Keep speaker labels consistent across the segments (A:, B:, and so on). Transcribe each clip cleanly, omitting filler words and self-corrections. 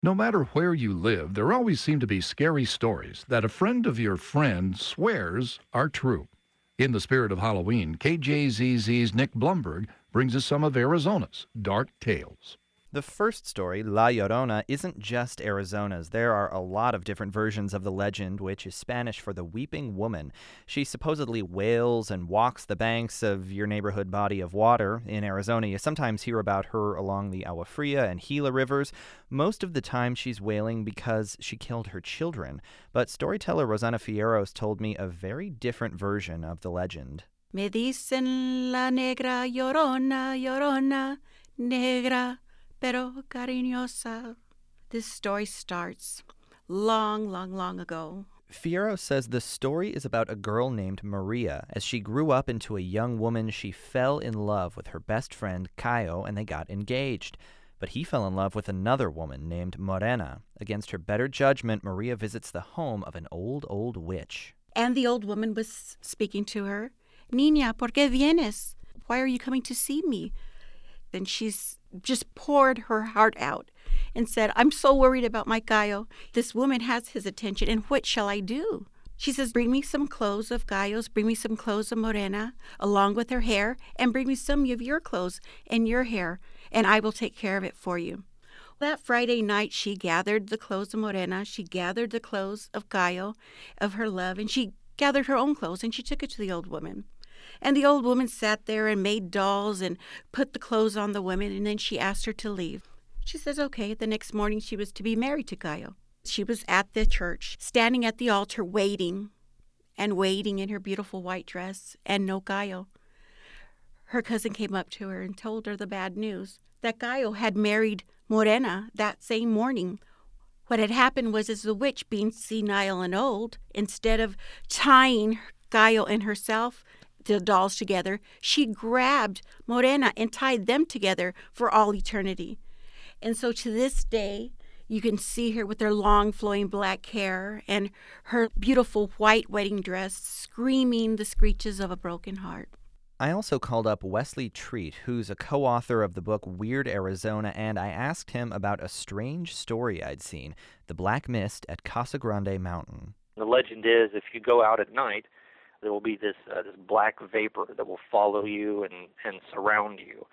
A: No matter where you live, there always seem to be scary stories that a friend of your friend swears are true. In the spirit of Halloween, KJZZ's Nick Blumberg brings us some of Arizona's dark tales.
B: The first story, La Llorona, isn't just Arizona's. There are a lot of different versions of the legend, which is Spanish for the weeping woman. She supposedly wails and walks the banks of your neighborhood body of water. In Arizona, you sometimes hear about her along the Agua Fria and Gila rivers. Most of the time, she's wailing because she killed her children. But storyteller Rosana Fierros told me a very different version of the legend.
C: Me dicen la negra llorona, llorona, negra, pero cariñosa. This story starts long, long, long ago.
B: Fierro says the story is about a girl named Maria. As she grew up into a young woman, she fell in love with her best friend, Cayo, and they got engaged. But he fell in love with another woman named Morena. Against her better judgment, Maria visits the home of an old witch.
C: And the old woman was speaking to her. Niña, ¿por qué vienes? Why are you coming to see me? And she's just poured her heart out and said, I'm so worried about my Cayo. This woman has his attention, and what shall I do? She says, bring me some clothes of Cayo's, bring me some clothes of Morena, along with her hair, and bring me some of your clothes and your hair, and I will take care of it for you. That Friday night, she gathered the clothes of Morena, she gathered the clothes of Cayo, of her love, and she gathered her own clothes, and she took it to the old woman. And the old woman sat there and made dolls and put the clothes on the women, and then she asked her to leave. She says, okay. The next morning she was to be married to Cayo. She was at the church, standing at the altar, waiting in her beautiful white dress, and no Cayo. Her cousin came up to her and told her the bad news, that Cayo had married Morena that same morning. What had happened was, as the witch, being senile and old, instead of tying Cayo and herself, the dolls together, she grabbed Morena and tied them together for all eternity. And so to this day, you can see her with her long flowing black hair and her beautiful white wedding dress screaming the screeches of a broken heart.
B: I also called up Wesley Treat, who's a co-author of the book Weird Arizona, and I asked him about a strange story I'd seen, the Black Mist at Casa Grande Mountain.
D: The legend is if you go out at night, there will be this black vapor that will follow you and surround you.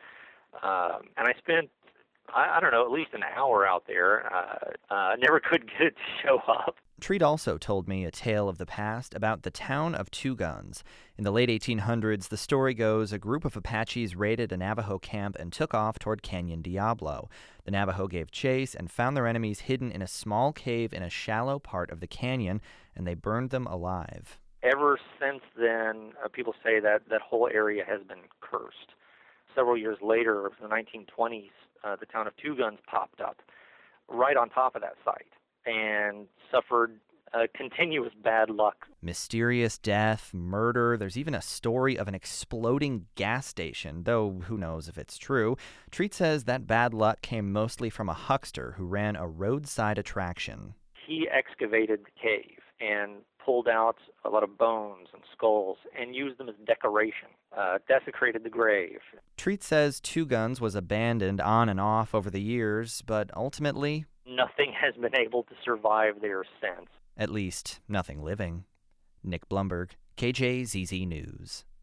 D: And I spent, I don't know, at least an hour out there. I never could get it to show up.
B: Treat also told me a tale of the past about the town of Two Guns. In the late 1800s, the story goes, a group of Apaches raided a Navajo camp and took off toward Canyon Diablo. The Navajo gave chase and found their enemies hidden in a small cave in a shallow part of the canyon, and they burned them alive.
D: Ever since then, people say that that whole area has been cursed. Several years later, in the 1920s, the town of Two Guns popped up right on top of that site and suffered continuous bad luck.
B: Mysterious death, murder. There's even a story of an exploding gas station, though who knows if it's true. Treat says that bad luck came mostly from a huckster who ran a roadside attraction.
D: He excavated the cave and pulled out a lot of bones and skulls and used them as decoration, desecrated the grave.
B: Treat says Two Guns was abandoned on and off over the years, but ultimately,
D: nothing has been able to survive there since.
B: At least, nothing living. Nick Blumberg, KJZZ News.